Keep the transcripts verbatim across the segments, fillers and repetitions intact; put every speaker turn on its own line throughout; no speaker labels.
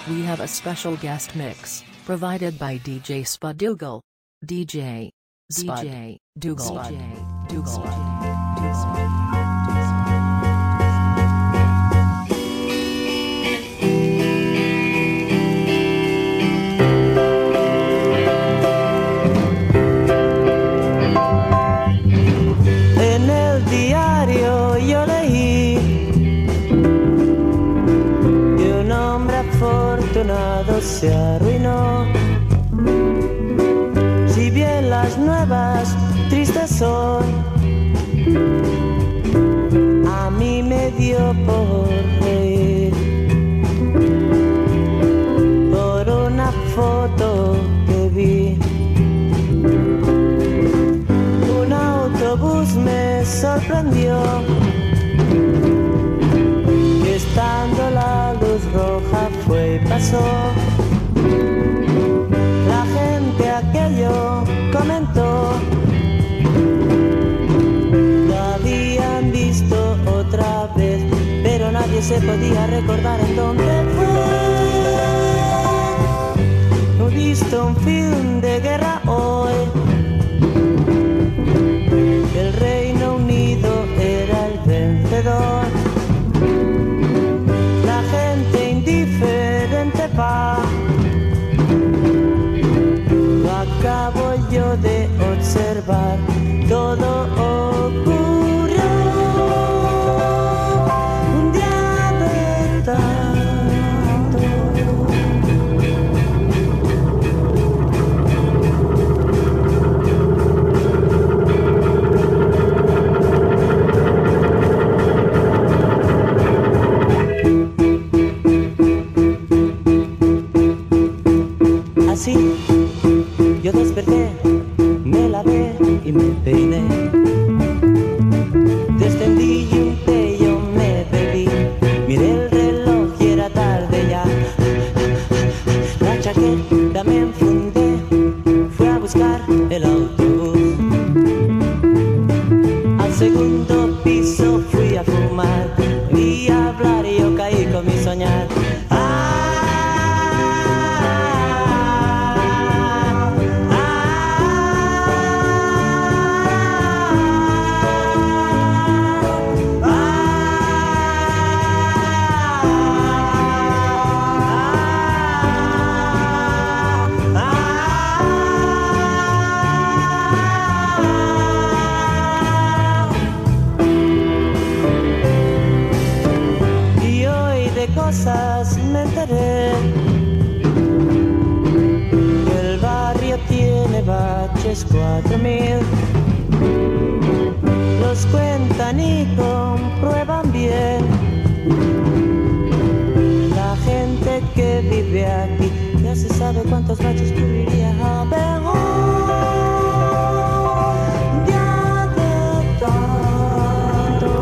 we have a special guest mix, provided by D J Spud Dougal. D J Spud D J Dougal. D J Dougal.
En el diario yo leí que un hombre afortunado se arruinó. Si bien las nuevas tristes son, a mí me dio por reír por una foto que vi. Un autobús me sorprendió, que estando la luz roja fue y pasó. La gente aquello comentó, lo habían visto otra vez, pero nadie se podía recordar en dónde fue. He visto un film de guerra hoy, el Reino Unido era el vencedor. La gente indiferente va, lo acabo yo de observar. Todo ocurrió un día de tanto. Así yo desperté, me lavé y me peiné, descendí y un té yo me bebí, miré el reloj y era tarde ya. La chaqueta me enfundé, fui a buscar el autobús. Al segundo piso fui a fumar y a hablar y yo caí con mi soñar. Cosas me enteré, que el barrio tiene baches cuatro mil. Los cuentan y comprueban bien. La gente que vive aquí ya se sabe cuántos baches cubriría a ver. Ya de tanto.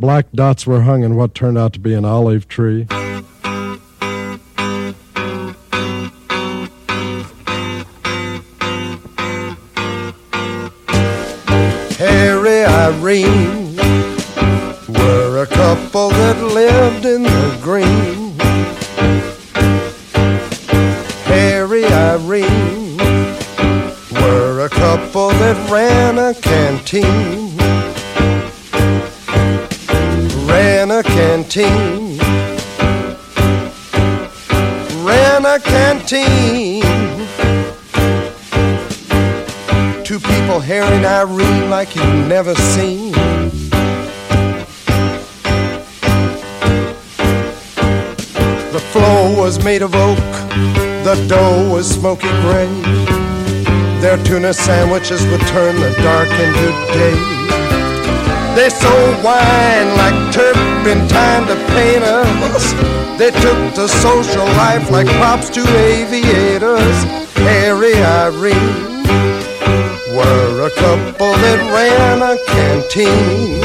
black dots were hung in what turned out to be an olive tree.
Harry, Irene were a couple that lived in the green. Harry, Irene were a couple that ran a canteen. Ran a canteen. Ran a canteen. Two people, Harry and Irene, like you've never seen. The floor was made of oak, the dough was smoky gray. Their tuna sandwiches would turn the dark into day. They sold wine like turpentine to painters. They took to social life like props to aviators. Harry, Irene were a couple that ran a canteen.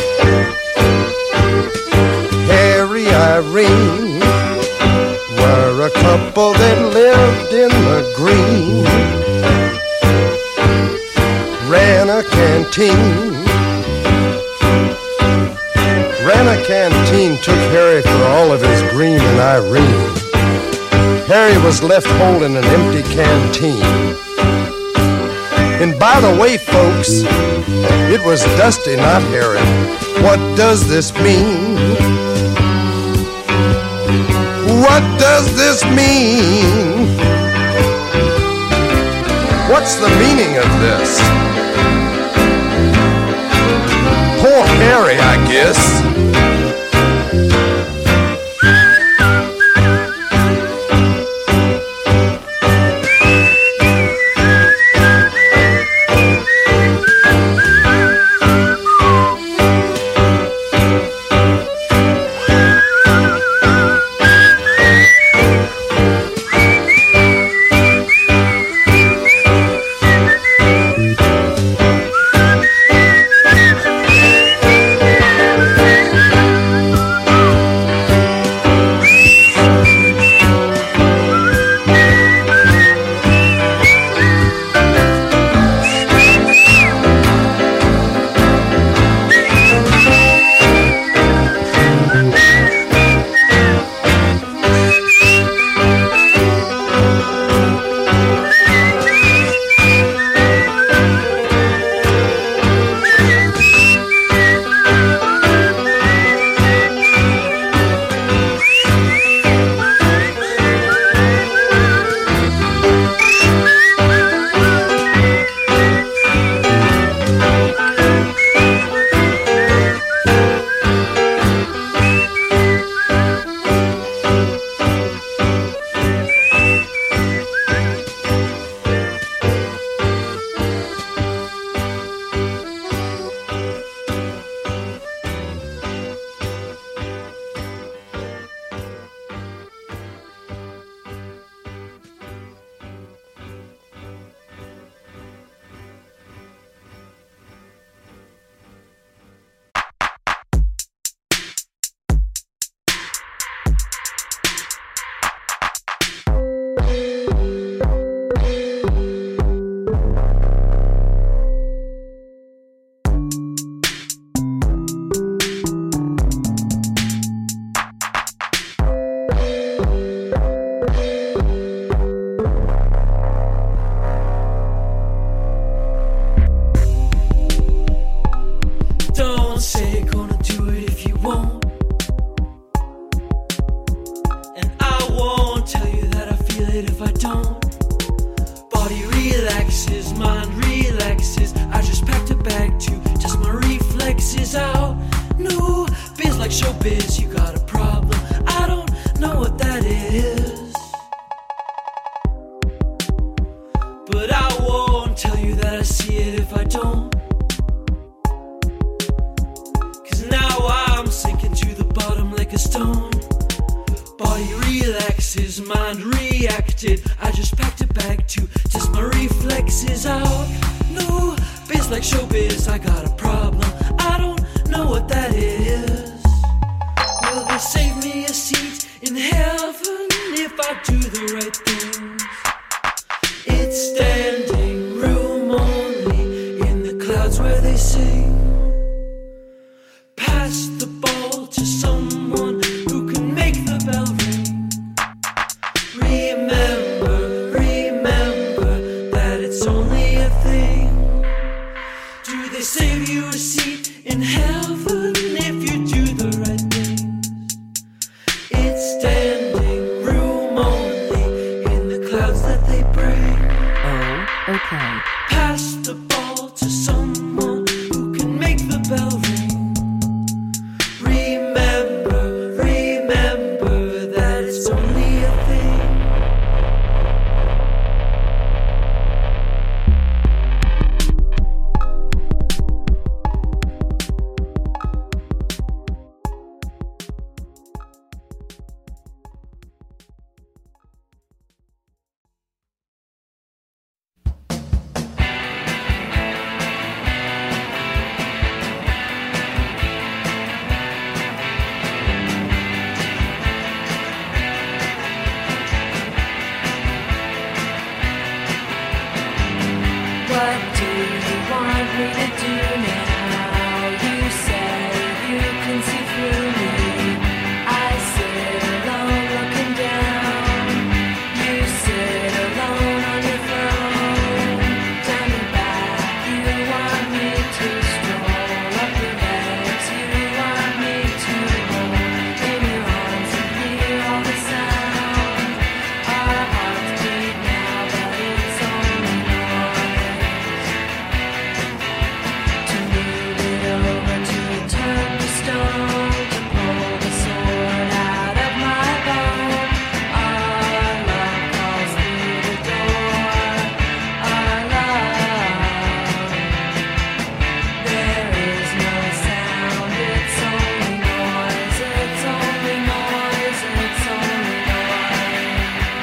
Harry, Irene were a couple that lived in the green. Ran a canteen. Ran a canteen, took Harry for all of his green and Irene. Harry was left holding an empty canteen. And by the way, folks, it was Dusty, not Harry. What does this mean? What does this mean? What's the meaning of this? Poor Harry, I guess.
showbiz, you got a problem. I don't know what that is, but I won't tell you that I see it if I don't. Cause now I'm sinking to the bottom like a stone. Body relaxes, mind reacted. I just packed a bag to test my reflexes out. No biz like showbiz, I got a problem. I don't know what that is, do the right things. It's standing room only in the clouds where they sing. Pass the ball to someone who can make the bell ring. Remember, remember that it's only a thing. Do they save you a seat in heaven if you do the right things? It's standing room only in the clouds that they bring.
Oh, okay.
Pass the ball to someone who can make the bell ring. Remember, remember that it's only a thing.
What do you want me to do now? You say you can see through me. I sit alone looking down. You sit alone on your throne. Tell me back, you want me to stroll up your legs. You want me to hold in your arms and hear all the sound. Our hearts beat now, but it's only noise. To move it over, to turn to stone, to pull the sword out of my bone. Our love calls through the door. Our love. There is no sound. It's only noise. It's only noise. It's only noise.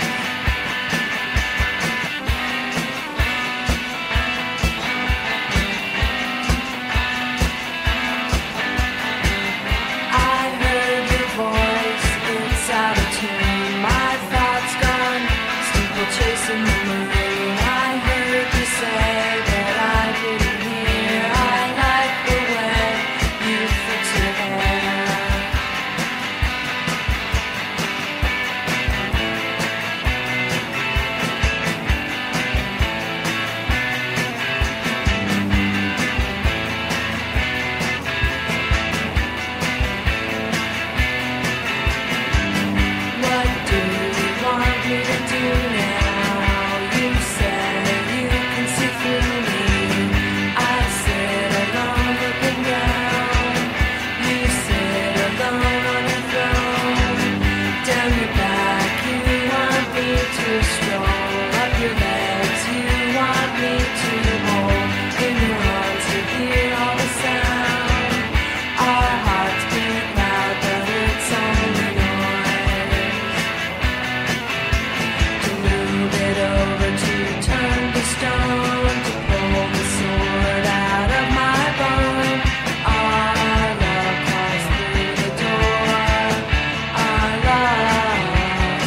I heard your voice, it's out of tune. My thoughts gone, steeple chasing the moon. I heard you say that I didn't hear. I like the way you fix your hair. What do you want me to do now? You say you can see through me. I sit alone looking down. You sit alone on your throne. Down your back, you want me to stroll up your legs. You want me to hold in your arms to hear all the sound. Our hearts beat loud, but it's only noise. To move it over, to turn to stone, to pull the sword out of my bone. Our love calls through the door. Our love.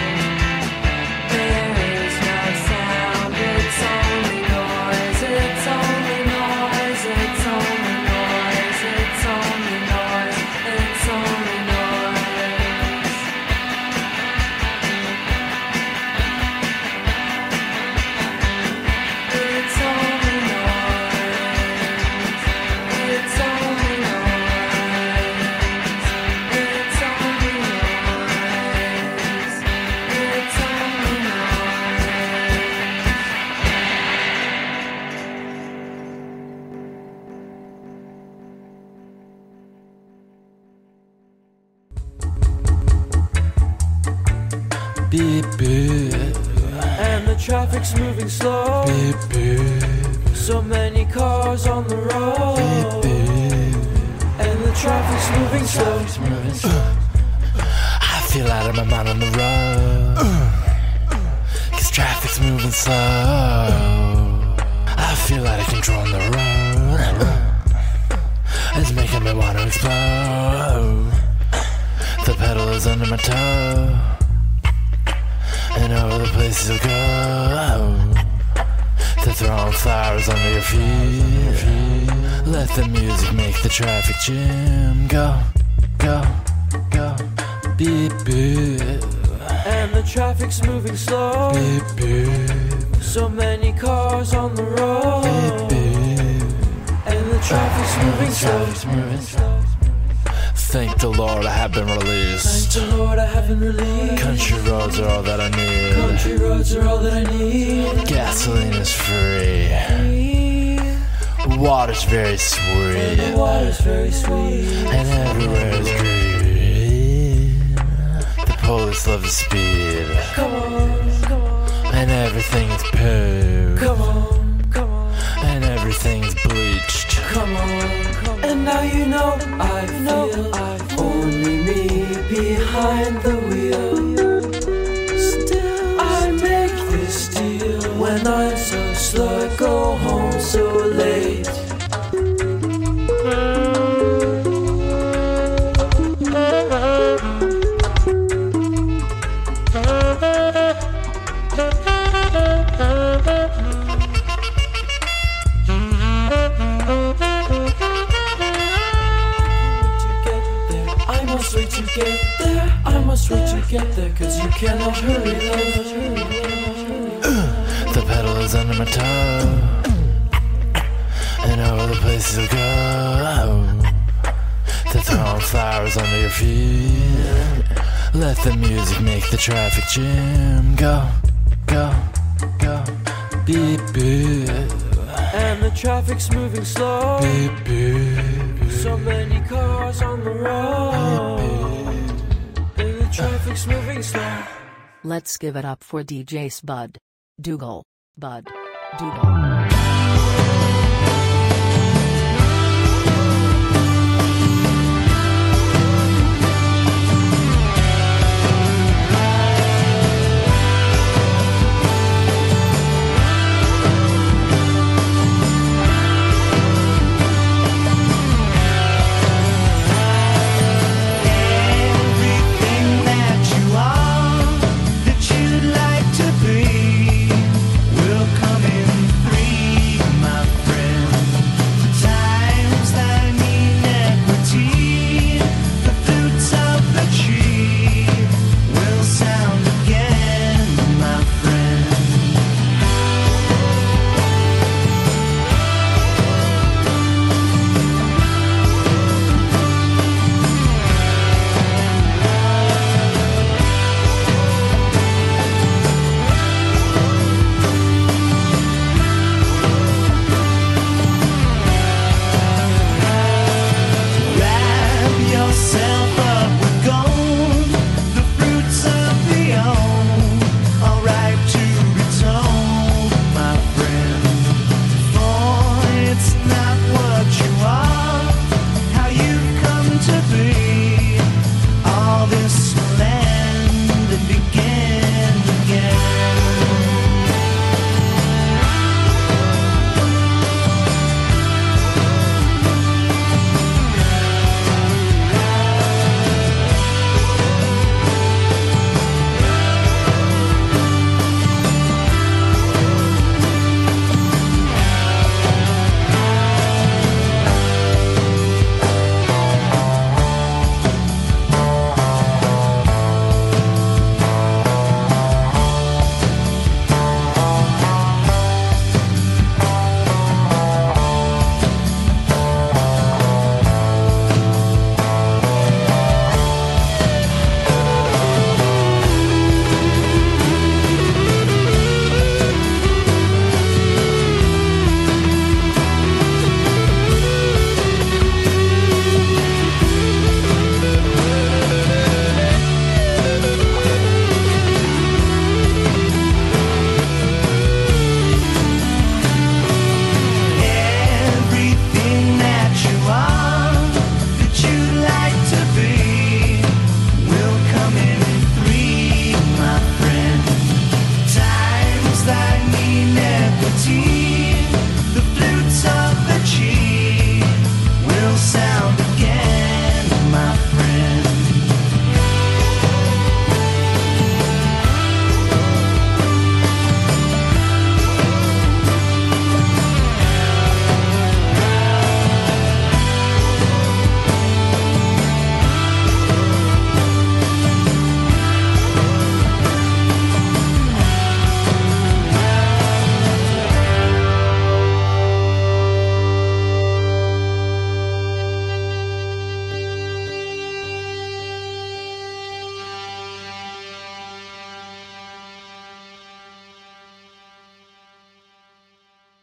There is no sound. It's only noise. It's only noise. It's only noise. It's only noise. It's only noise. It's only noise. It's only noise. It's only noise. It's only
Beep beep,
And the traffic's moving slow.
beep beep,
So many cars on the road.
beep beep.
And the traffic's moving slow.
Traffic's moving slow. I feel out of my mind on the road. Cause traffic's moving slow. I feel out of control on the road. It's making me want to explode. The pedal is under my toe. and over the places you'll go. They're throwing flowers under your feet. Let the music make the traffic jam. Go, go, go. Beep, beep.
And the traffic's moving slow.
Beep, beep.
So many cars on the road.
Beep, beep.
And the traffic's moving slow.
Traffic's moving slow. Thank the Lord I have been
Thank
released.
the Lord I haven't released.
Country roads are all that I need.
Country roads are all that I need.
Gasoline is free. Water's very sweet.
And the water's very sweet.
And everywhere is green. The police love the speed.
Come on, come on.
And everything is poo.
Come on, come on.
And everything is bleached.
Come on, come on. And now you know I feel only me behind the wheel. Still I make this deal. When I'm so slow I go home so late. I must wait to get there. I must wait to get there. Cause you cannot hurry, love.
The pedal is under my toe. And over the places you'll go. They're throwing flowers under your feet. Let the music make the traffic jam. Go, go, go. Beep, beep.
And the traffic's moving slow.
Beep, beep.
So many cars on the road. And the traffic's moving slow.
Let's give it up for D J Spud Dougal. Bud Dougal.
Everything that you are, that you'd like to be, will come in three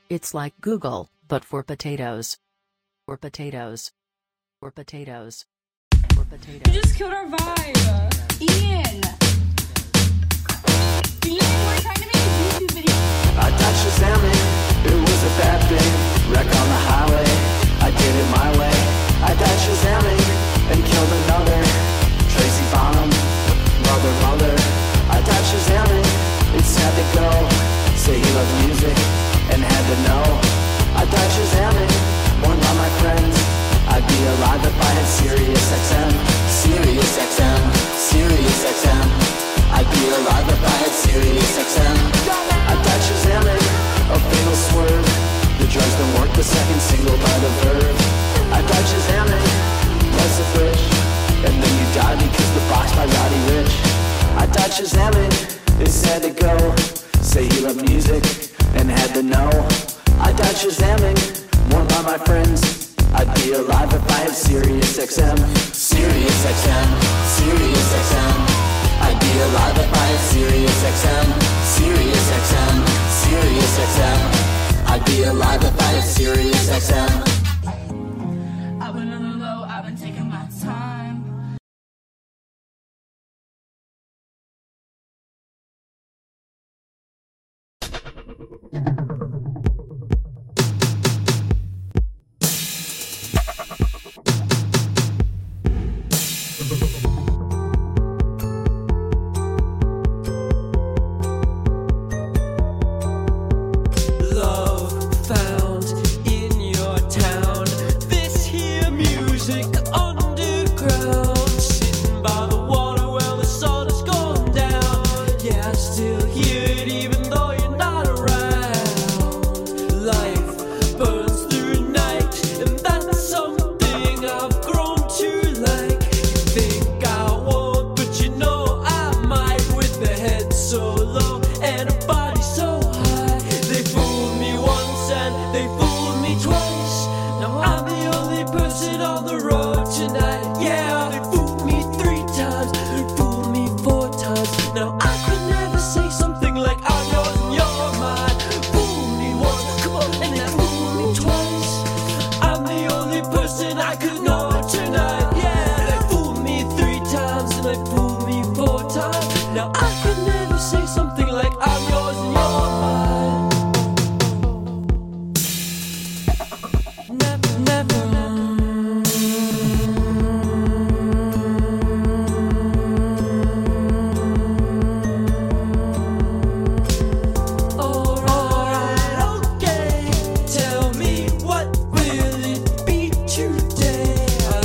It's like Google, but for potatoes. For potatoes. For potatoes. For potatoes.
You just killed our vibe. Ian! Ian, we're trying to make a YouTube video.
I touched Shazamming, it was a bad thing. Wreck on the highway, I did it my way. I died Shazamming and killed another. Tracy Bonham, mother, mother. I died Shazamming, it's sad to go. Say he loved music and had to know. I died Shazamming, warned by my friends. I'd be alive if I had Sirius X M. Sirius X M, Sirius X M. I'd be alive if I had Sirius X M. I died Shazamming, a fatal swerve. The drugs don't work, the second single by the Verve. I died Shazamming, less of rich. And then you died because the box by Roddy Rich. I died Shazamming, it's sad to go. Say he loved music and had to know. I died Shazamming, warned by my friends. I'd be alive if I had Sirius X M. Sirius X M, Sirius X M. I'd be alive if I had Sirius X M. Sirius X M, Sirius X M. I'd be alive if I had Sirius X M.
I've been on the low, I've been taking my time.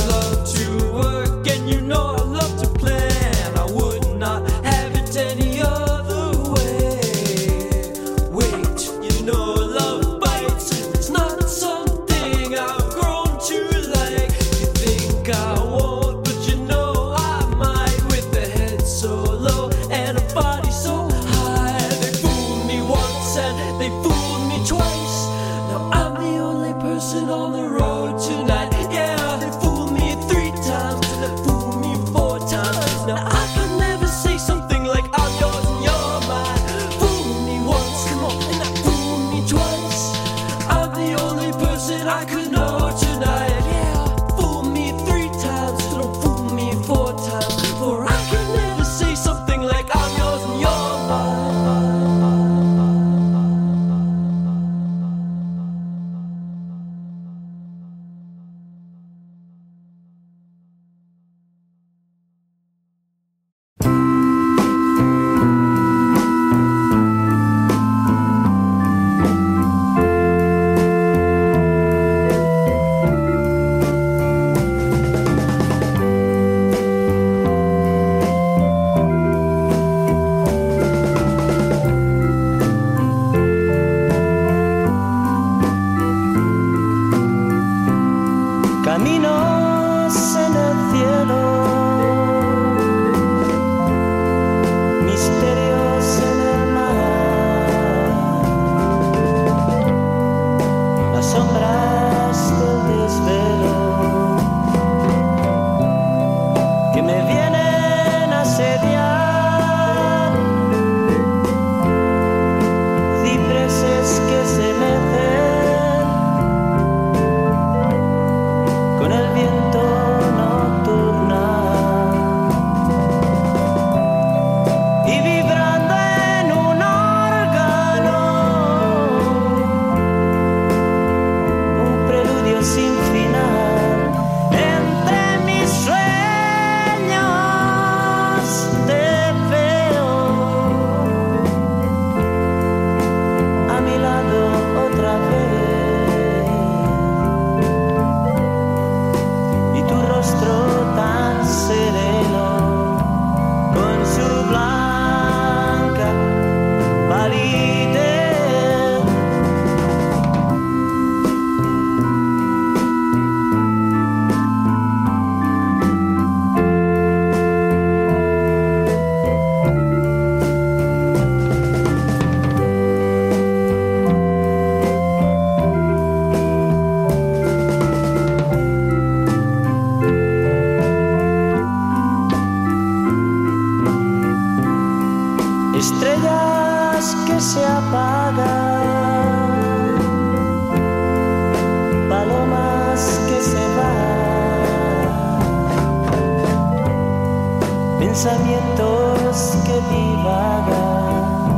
Any
estrellas que se apagan, palomas que se van, pensamientos que divagan,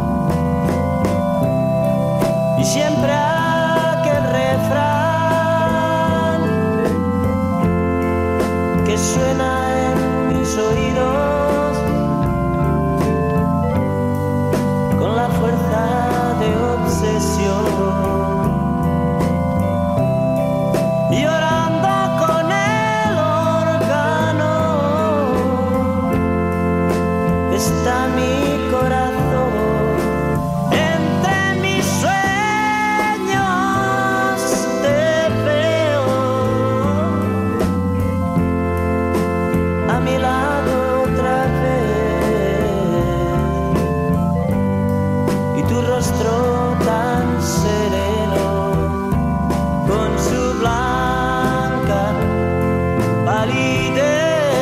y siempre aquel refrán que suena en mis oídos con la fuerza de obsesión, llorando con el órgano está mi corazón. Entre mis sueños te veo, a mi lado otra vez, y tu rostro tan sereno con su blanca palidez.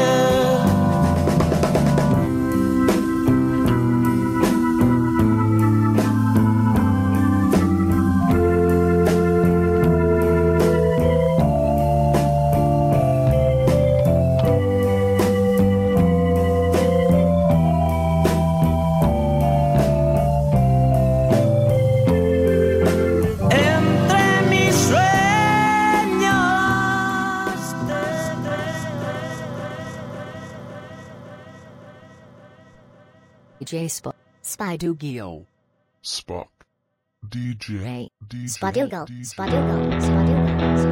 Entre mis sueños te
D J Sp- Spidugio.
Spock. D J.
Ray.
D J.
Spadugo.
D J.
Spadugo. Spadugo.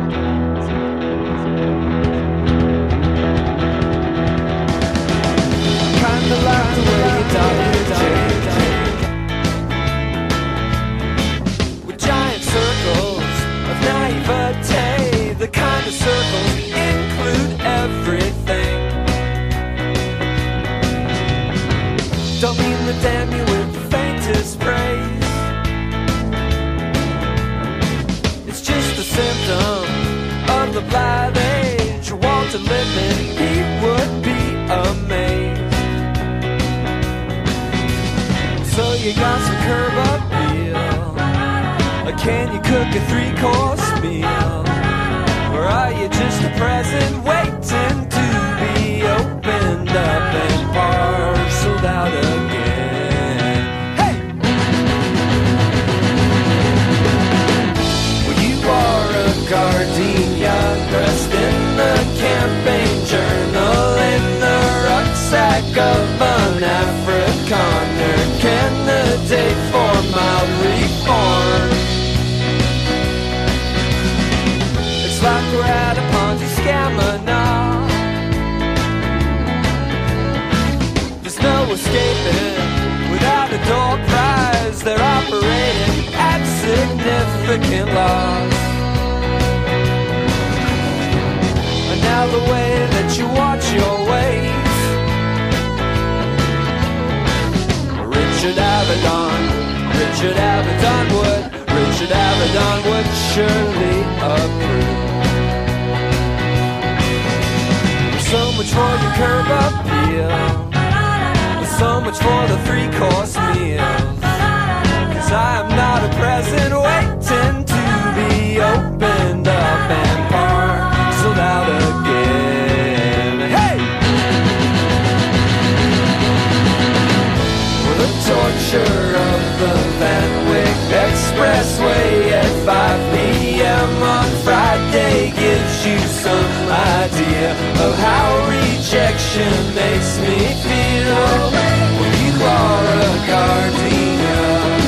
Kinda like the way you Doctor J. With giant circles of naivete, the kind of circles include everything. Don't mean to damn you with the faintest praise. It's just a symptom of the blind age. Walter Lippmann, he would be amazed. So you got some curb appeal, or can you cook a three-course meal? Or are you just a present waiting to be opened up and parceled out again? Hey! Well, you are a gardenia dressed in the campaign journal in the rucksack of an Afrikaner candidate for mild reform. It's like we're at a Ponzi scammer now. There's no escaping without a door prize. They're operating at significant loss. And now the way that you watch your ways, Richard Avedon, Richard Avedon would, Richard Avedon would surely approve. So much for your curb appeal, so much for the three-course meals. Cause I am not a present waiting to be opened up and parceled out again. Hey! The torture of the Van Wyck Expressway at five p.m. on Friday gives you some idea of how rejection makes me feel. When you are a gardenia,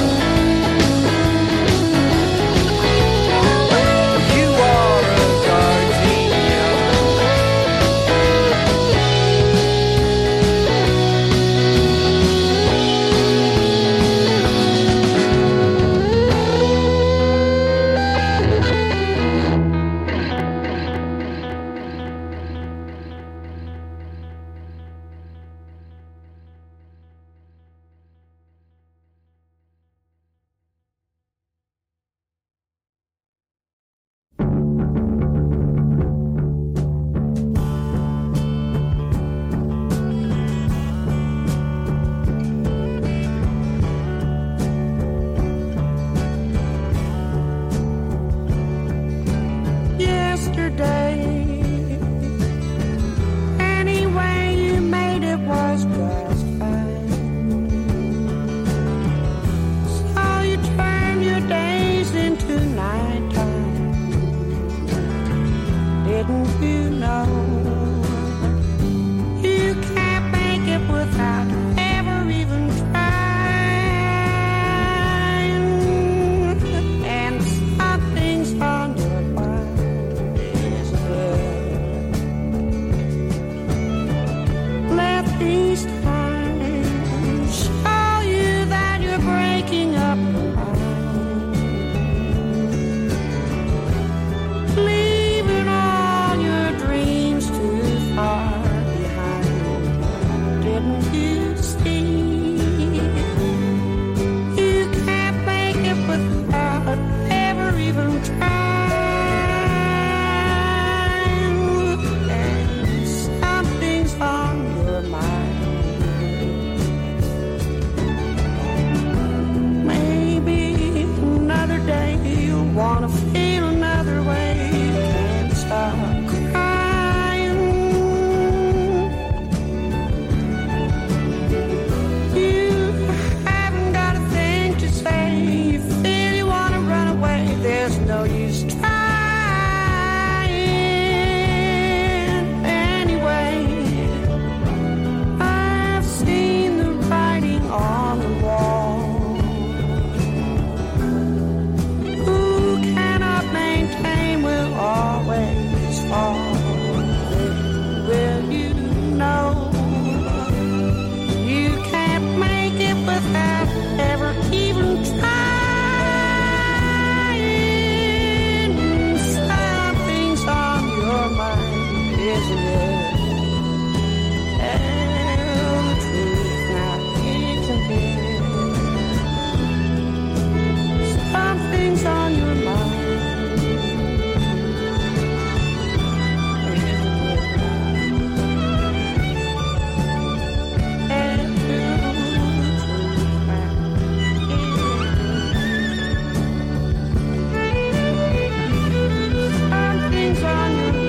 you are a gardenia.
feel another way, can't stop crying. You haven't got a thing to say. You feel you wanna run away. There's no use trying anyway. I've seen the writing on the wall. Who cannot maintain will always fall. Will you know you can't make it without ever even trying? Something's on your mind, isn't it? Tell the truth now, it can be. Something's on your mind. Something's on your mind.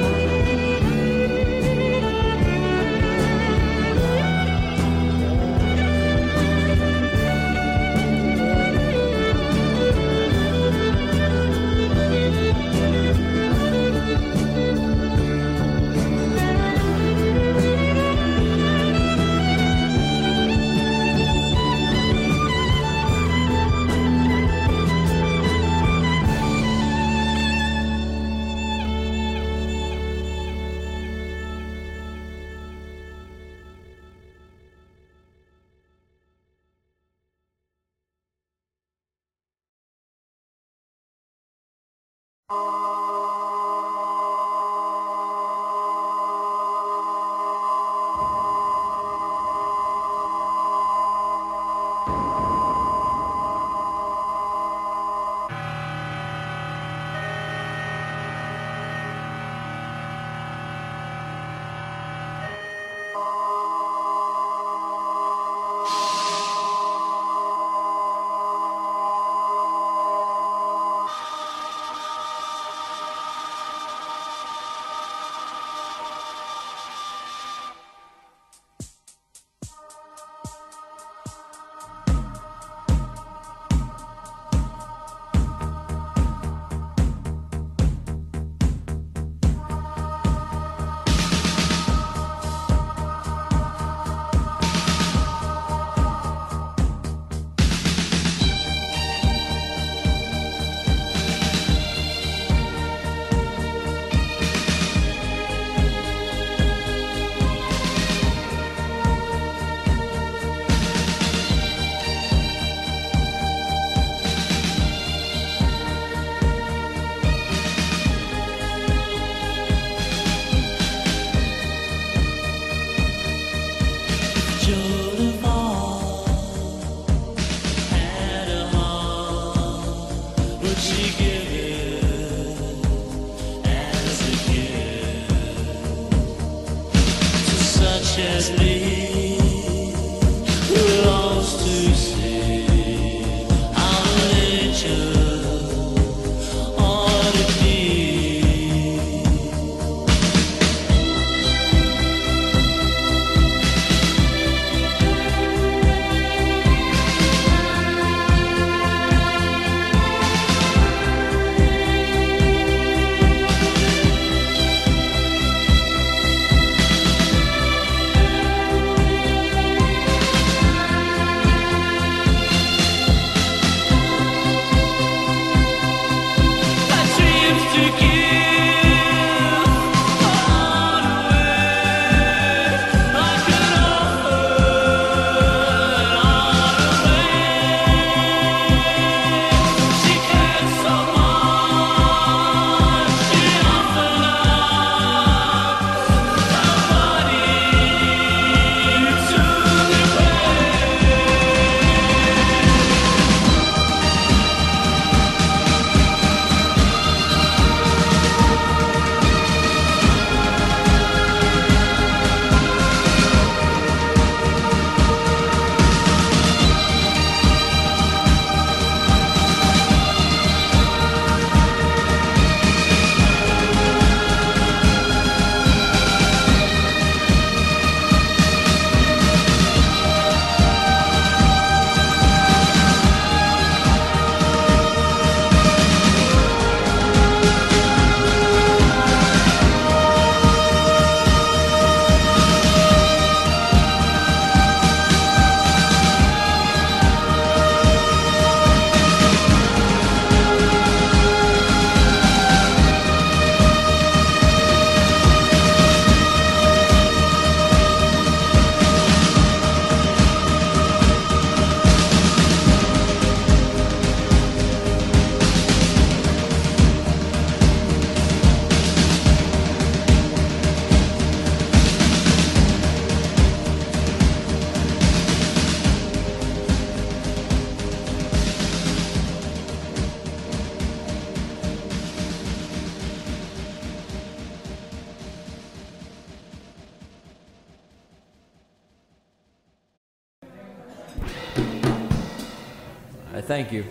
I thank you.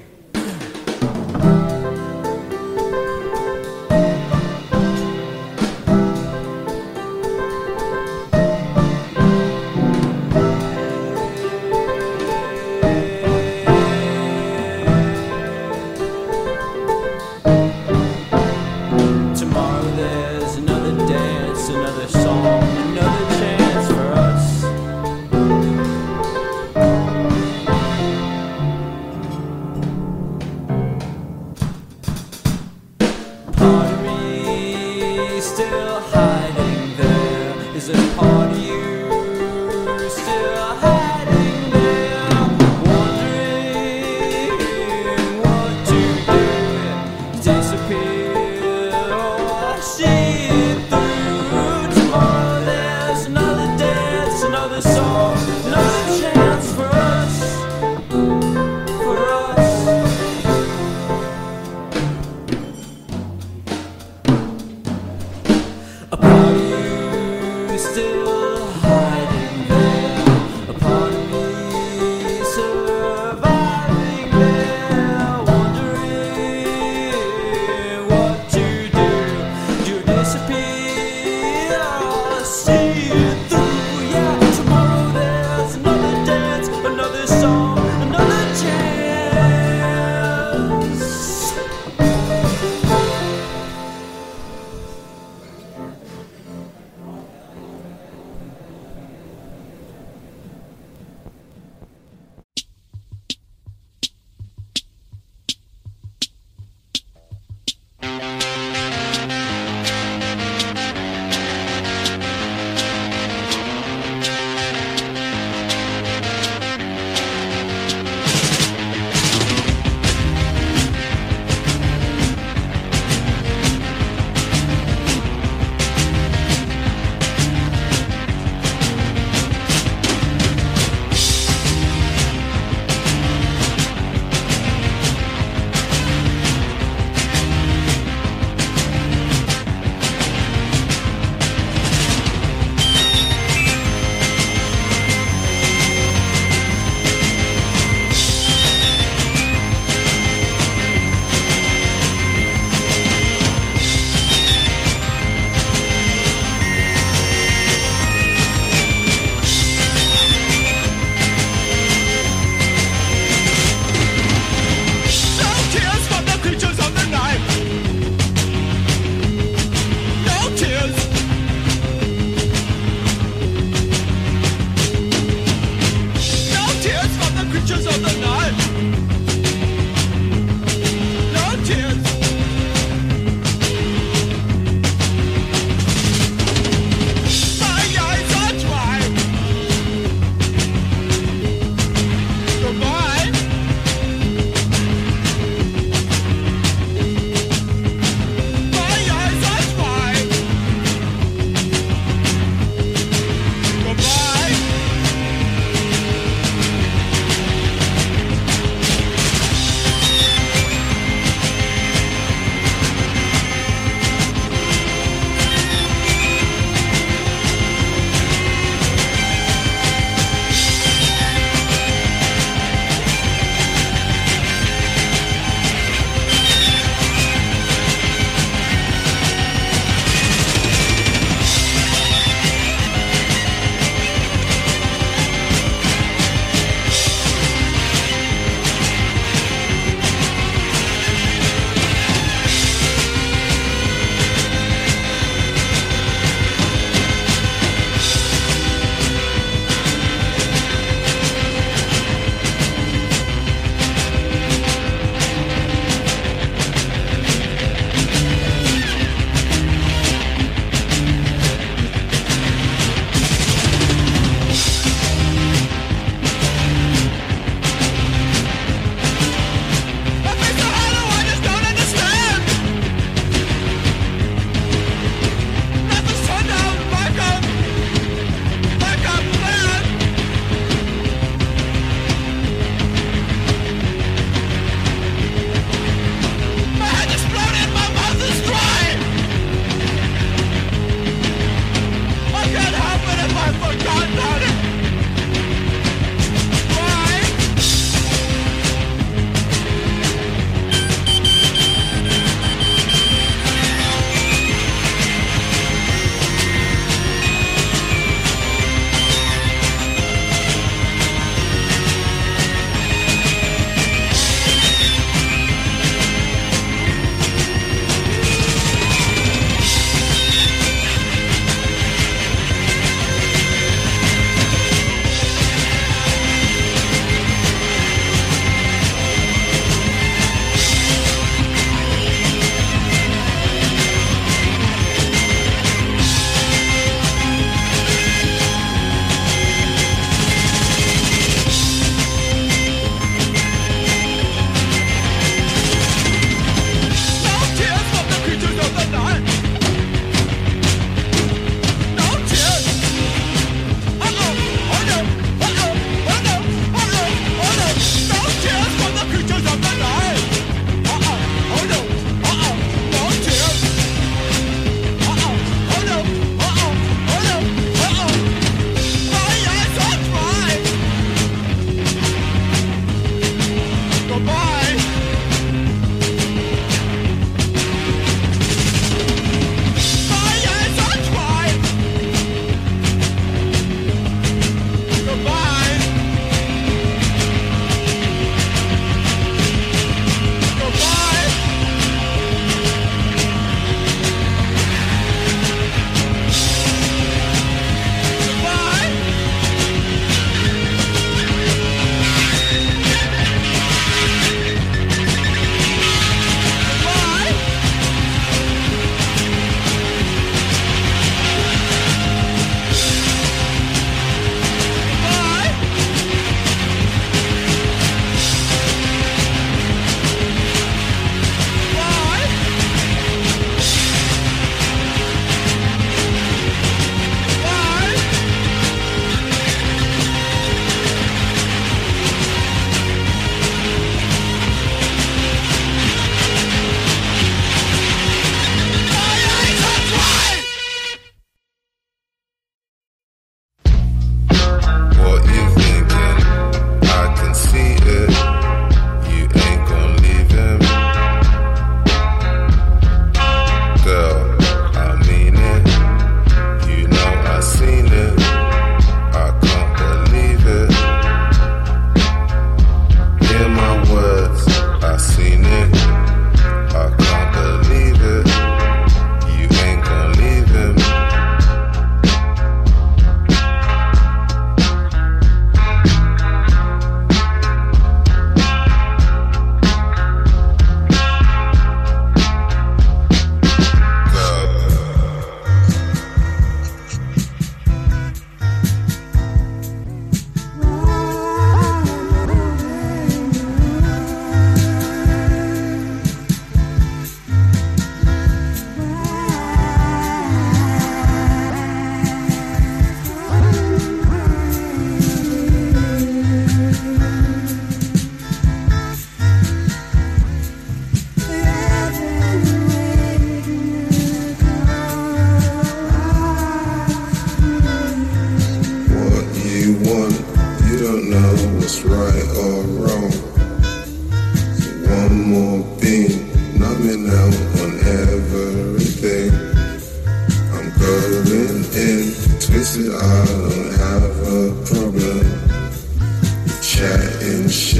Tomorrow there's another dance, another song, another chance for us.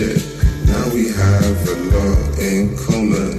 shit. Now we have a lot in common.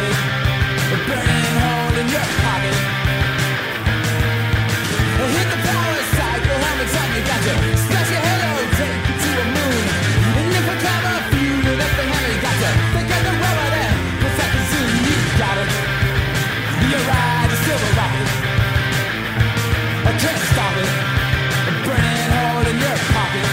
it. A burning hole in your pocket. Hit the power cycle, how much time you got to splash your halo, take you to a moon. And if a camera fuel it up the hammer, you got to pick up the rubber there. Protect the zoom, you got it. You ride a silver rocket. I can't stop it. A burning hole in your pocket.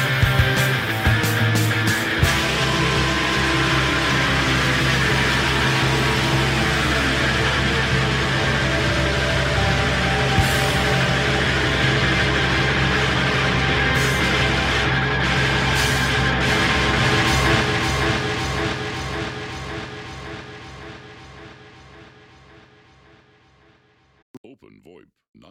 Open VoIP